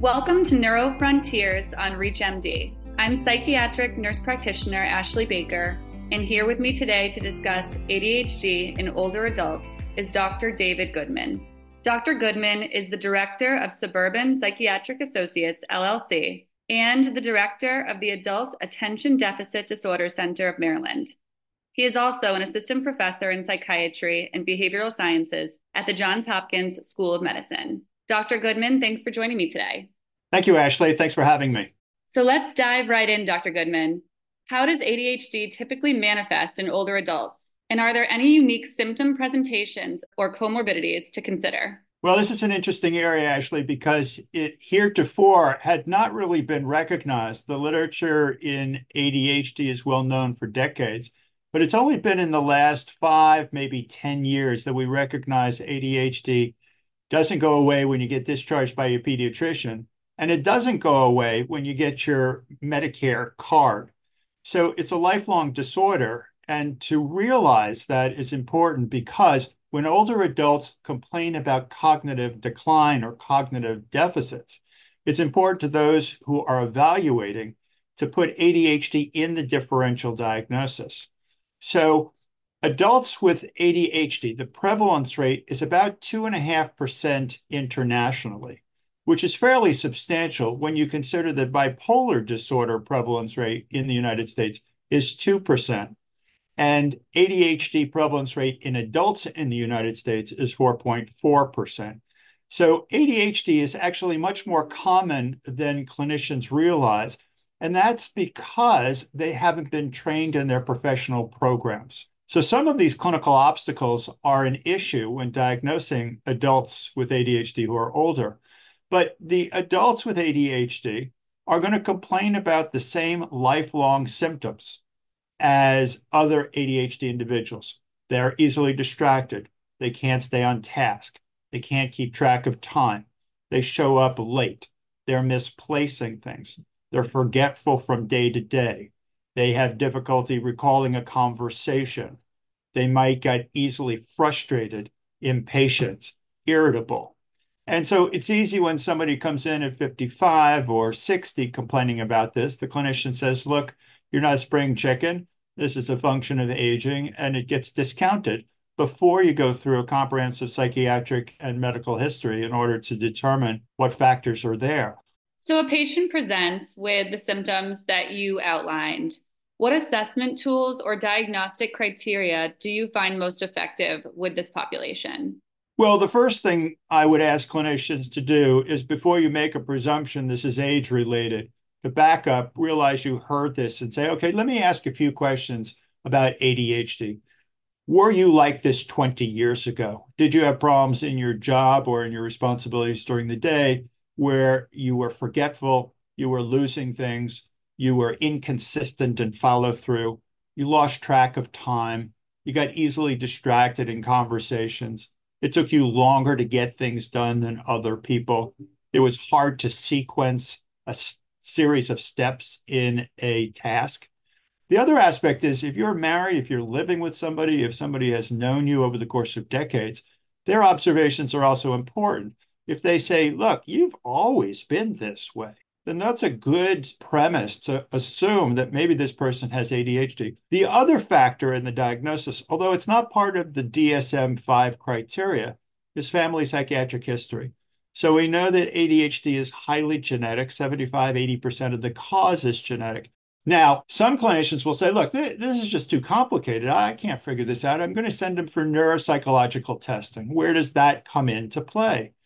Welcome to Neuro Frontiers on ReachMD. I'm psychiatric nurse practitioner Ashley Baker, and here with me today to discuss ADHD in older adults is Dr. David Goodman. Dr. Goodman is the director of Suburban Psychiatric Associates, LLC, and the director of the Adult Attention Deficit Disorder Center of Maryland. He is also an assistant professor in psychiatry and behavioral sciences at the Johns Hopkins School of Medicine. Dr. Goodman, thanks for joining me today. Thank you, Ashley. Thanks for having me. So let's dive right in, Dr. Goodman. How does ADHD typically manifest in older adults? And are there any unique symptom presentations or comorbidities to consider? Well, this is an interesting area, Ashley, because it heretofore had not really been recognized. The literature in ADHD is well known for decades, but it's only been in the last 5, maybe 10 years that we recognize ADHD doesn't go away when you get discharged by your pediatrician, and it doesn't go away when you get your Medicare card. So it's a lifelong disorder, and to realize that is important because when older adults complain about cognitive decline or cognitive deficits, it's important to those who are evaluating to put ADHD in the differential diagnosis. So adults with ADHD, the prevalence rate is about 2.5% internationally, which is fairly substantial when you consider that bipolar disorder prevalence rate in the United States is 2%. And ADHD prevalence rate in adults in the United States is 4.4%. So ADHD is actually much more common than clinicians realize, and that's because they haven't been trained in their professional programs. So some of these clinical obstacles are an issue when diagnosing adults with ADHD who are older, but the adults with ADHD are going to complain about the same lifelong symptoms as other ADHD individuals. They're easily distracted. They can't stay on task. They can't keep track of time. They show up late. They're misplacing things. They're forgetful from day to day. They have difficulty recalling a conversation. They might get easily frustrated, impatient, irritable. And so it's easy when somebody comes in at 55 or 60 complaining about this. The clinician says, look, you're not a spring chicken. This is a function of aging, and it gets discounted before you go through a comprehensive psychiatric and medical history in order to determine what factors are there. So a patient presents with the symptoms that you outlined. What assessment tools or diagnostic criteria do you find most effective with this population? Well, the first thing I would ask clinicians to do is before you make a presumption this is age-related, to back up, realize you heard this and say, okay, let me ask a few questions about ADHD. Were you like this 20 years ago? Did you have problems in your job or in your responsibilities during the day where you were forgetful, you were losing things, you were inconsistent in follow through, you lost track of time, you got easily distracted in conversations, it took you longer to get things done than other people, it was hard to sequence a series of steps in a task. The other aspect is if you're married, if you're living with somebody, if somebody has known you over the course of decades, their observations are also important. If they say, look, you've always been this way, then that's a good premise to assume that maybe this person has ADHD. The other factor in the diagnosis, although it's not part of the DSM-5 criteria, is family psychiatric history. So we know that ADHD is highly genetic, 75, 80% of the cause is genetic. Now, some clinicians will say, look, this is just too complicated. I can't figure this out. I'm going to send them for neuropsychological testing. Where does that come into play?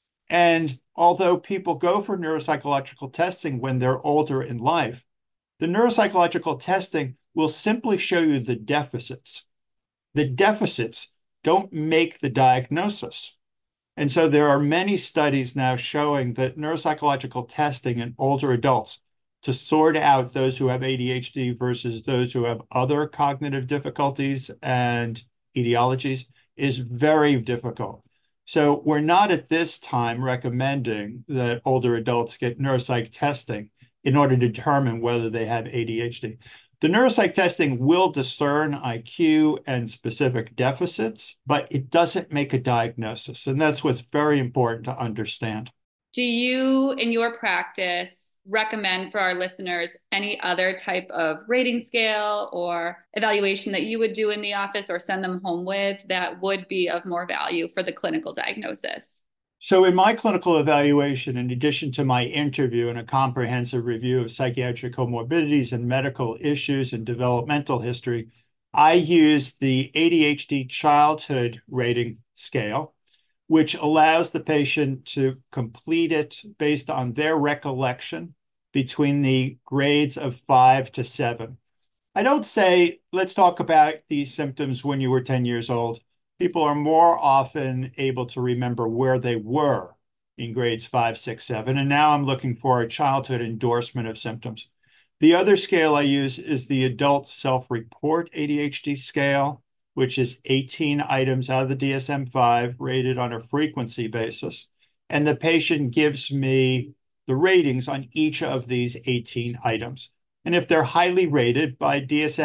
And although people go for neuropsychological testing when they're older in life, the neuropsychological testing will simply show you the deficits. The deficits don't make the diagnosis. And so there are many studies now showing that neuropsychological testing in older adults to sort out those who have ADHD versus those who have other cognitive difficulties and etiologies is very difficult. So we're not at this time recommending that older adults get neuropsych testing in order to determine whether they have ADHD. The neuropsych testing will discern IQ and specific deficits, but it doesn't make a diagnosis. And that's what's very important to understand. Do you, in your practice, recommend for our listeners any other type of rating scale or evaluation that you would do in the office or send them home with that would be of more value for the clinical diagnosis? So, in my clinical evaluation, in addition to my interview and a comprehensive review of psychiatric comorbidities and medical issues and developmental history, I use the ADHD childhood rating scale, which allows the patient to complete it based on their recollection between the grades of 5 to 7. I don't say, let's talk about these symptoms when you were 10 years old. People are more often able to remember where they were in grades 5, 6, 7. And now I'm looking for a childhood endorsement of symptoms. The other scale I use is the adult self-report ADHD scale, which is 18 items out of the DSM-5 rated on a frequency basis. And the patient gives me the ratings on each of these 18 items. And if they're highly rated by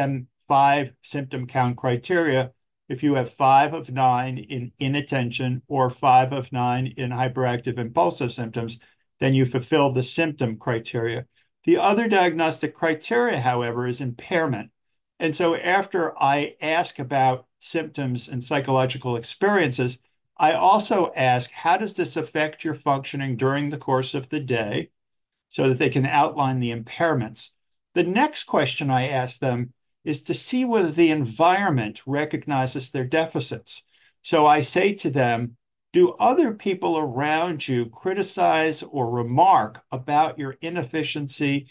DSM-5 symptom count criteria, if you have 5 of 9 in inattention or 5 of 9 in hyperactive impulsive symptoms, then you fulfill the symptom criteria. The other diagnostic criteria, however, is impairment. And so after I ask about symptoms and psychological experiences, I also ask, how does this affect your functioning during the course of the day so that they can outline the impairments? The next question I ask them is to see whether the environment recognizes their deficits. So I say to them, do other people around you criticize or remark about your inefficiency,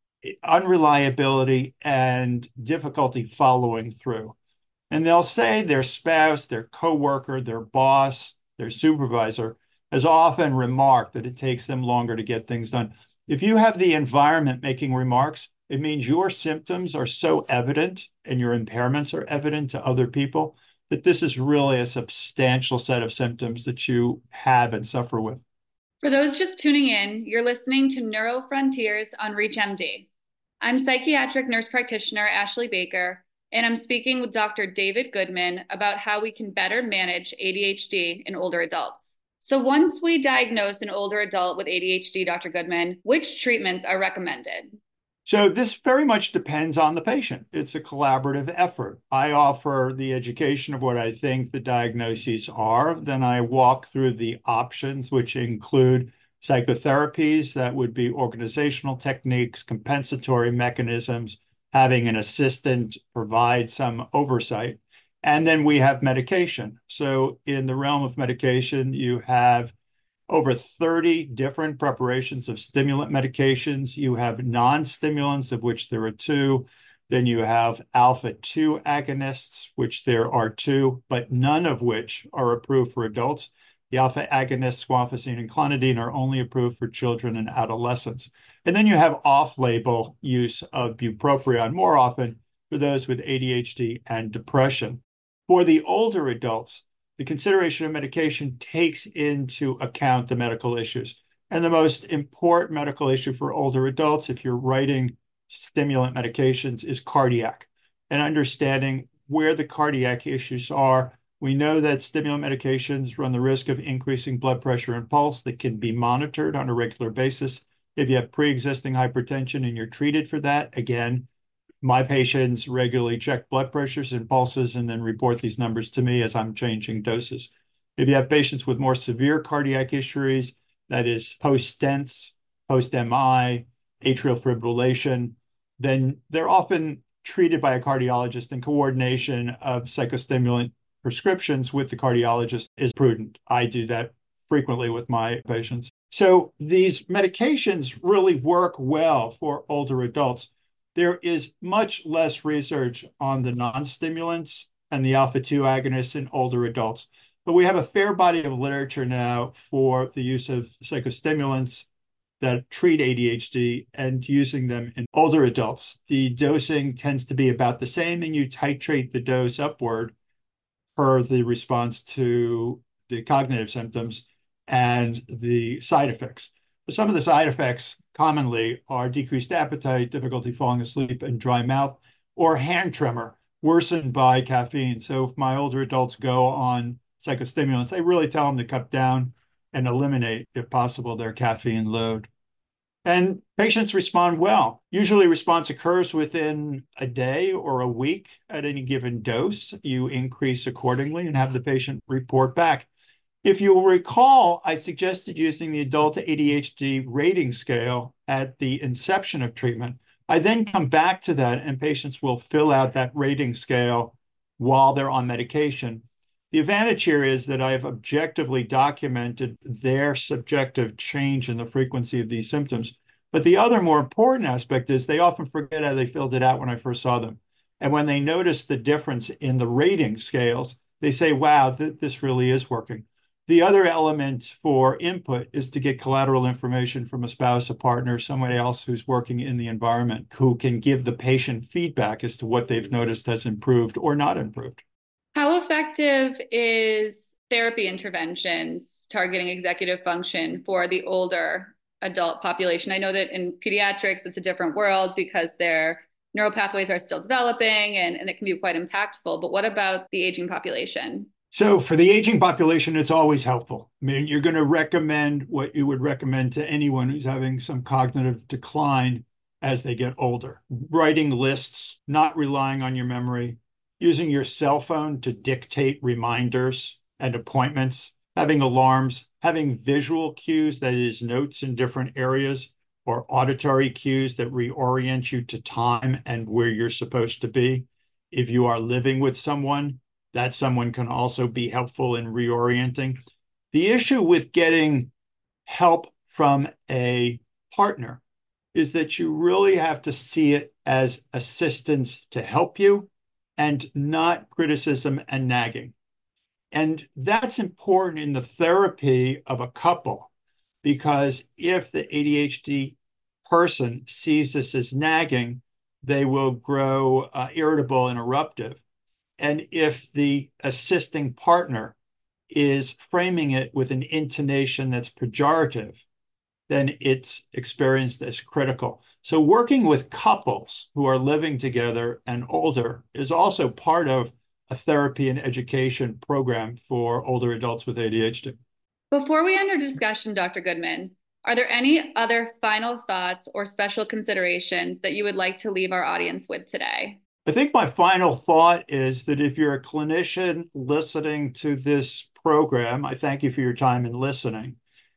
unreliability, and difficulty following through? And they'll say their spouse, their coworker, their boss, their supervisor has often remarked that it takes them longer to get things done. If you have the environment making remarks, it means your symptoms are so evident and your impairments are evident to other people that this is really a substantial set of symptoms that you have and suffer with. For those just tuning in, you're listening to Neuro Frontiers on ReachMD. I'm psychiatric nurse practitioner Ashley Baker, and I'm speaking with Dr. David Goodman about how we can better manage ADHD in older adults. So once we diagnose an older adult with ADHD, Dr. Goodman, which treatments are recommended? So this very much depends on the patient. It's a collaborative effort. I offer the education of what I think the diagnoses are. Then I walk through the options, which include psychotherapies, that would be organizational techniques, compensatory mechanisms, having an assistant provide some oversight. And then we have medication. So in the realm of medication, you have over 30 different preparations of stimulant medications. You have non-stimulants, of which there are two. Then you have alpha-2 agonists, which there are two, but none of which are approved for adults. The alpha agonists, guanfacine and clonidine, are only approved for children and adolescents. And then you have off-label use of bupropion, more often for those with ADHD and depression. For the older adults, the consideration of medication takes into account the medical issues. And the most important medical issue for older adults, if you're writing stimulant medications, is cardiac and understanding where the cardiac issues are. We know that stimulant medications run the risk of increasing blood pressure and pulse that can be monitored on a regular basis. If you have pre-existing hypertension and you're treated for that, again, my patients regularly check blood pressures and pulses and then report these numbers to me as I'm changing doses. If you have patients with more severe cardiac issues, that is post-stents, post-MI, atrial fibrillation, then they're often treated by a cardiologist, and coordination of psychostimulant prescriptions with the cardiologist is prudent. I do that frequently with my patients. So these medications really work well for older adults. There is much less research on the non-stimulants and the alpha-2 agonists in older adults, but we have a fair body of literature now for the use of psychostimulants that treat ADHD and using them in older adults. The dosing tends to be about the same, and you titrate the dose upward per the response to the cognitive symptoms and the side effects. Some of the side effects commonly are decreased appetite, difficulty falling asleep, and dry mouth, or hand tremor worsened by caffeine. So if my older adults go on psychostimulants, I really tell them to cut down and eliminate, if possible, their caffeine load. And patients respond well. Usually response occurs within a day or a week at any given dose. You increase accordingly and have the patient report back. If you'll recall, I suggested using the adult ADHD rating scale at the inception of treatment. I then come back to that and patients will fill out that rating scale while they're on medication. The advantage here is that I have objectively documented their subjective change in the frequency of these symptoms. But the other more important aspect is they often forget how they filled it out when I first saw them. And when they notice the difference in the rating scales, they say, wow, this really is working. The other element for input is to get collateral information from a spouse, a partner, somebody else who's working in the environment who can give the patient feedback as to what they've noticed has improved or not improved. How effective is therapy interventions targeting executive function for the older adult population? I know that in pediatrics, it's a different world because their neural pathways are still developing and it can be quite impactful. But what about the aging population? So for the aging population, it's always helpful. I mean, you're going to recommend what you would recommend to anyone who's having some cognitive decline as they get older. Writing lists, not relying on your memory, using your cell phone to dictate reminders and appointments, having alarms, having visual cues, that is notes in different areas, or auditory cues that reorient you to time and where you're supposed to be. If you are living with someone, that someone can also be helpful in reorienting. The issue with getting help from a partner is that you really have to see it as assistance to help you and not criticism and nagging. And that's important in the therapy of a couple, because if the ADHD person sees this as nagging, they will grow irritable and eruptive. And if the assisting partner is framing it with an intonation that's pejorative, then it's experienced as critical. So working with couples who are living together and older is also part of a therapy and education program for older adults with ADHD. Before we end our discussion, Dr. Goodman, are there any other final thoughts or special considerations that you would like to leave our audience with today? I think my final thought is that if you're a clinician listening to this program, I thank you for your time in listening.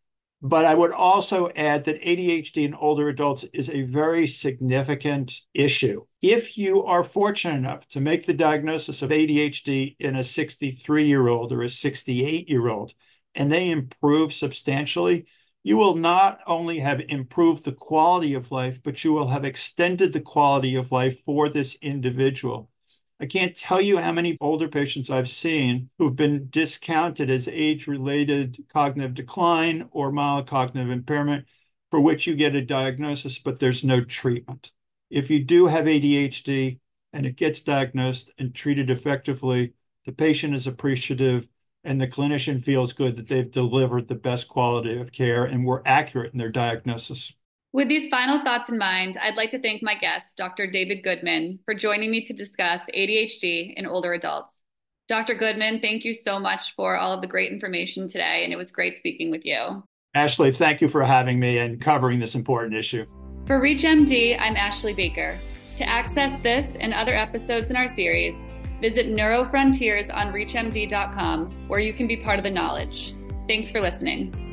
But I would also add that ADHD in older adults is a very significant issue. If you are fortunate enough to make the diagnosis of ADHD in a 63-year-old or a 68-year-old, and they improve substantially, you will not only have improved the quality of life, but you will have extended the quality of life for this individual. I can't tell you how many older patients I've seen who've been discounted as age-related cognitive decline or mild cognitive impairment for which you get a diagnosis, but there's no treatment. If you do have ADHD and it gets diagnosed and treated effectively, the patient is appreciative and the clinician feels good that they've delivered the best quality of care and were accurate in their diagnosis. With these final thoughts in mind, I'd like to thank my guest, Dr. David Goodman, for joining me to discuss ADHD in older adults. Dr. Goodman, thank you so much for all of the great information today, and it was great speaking with you. Ashley, thank you for having me and covering this important issue. For ReachMD, I'm Ashley Baker. To access this and other episodes in our series, visit NeuroFrontiers on ReachMD.com, where you can be part of the knowledge. Thanks for listening.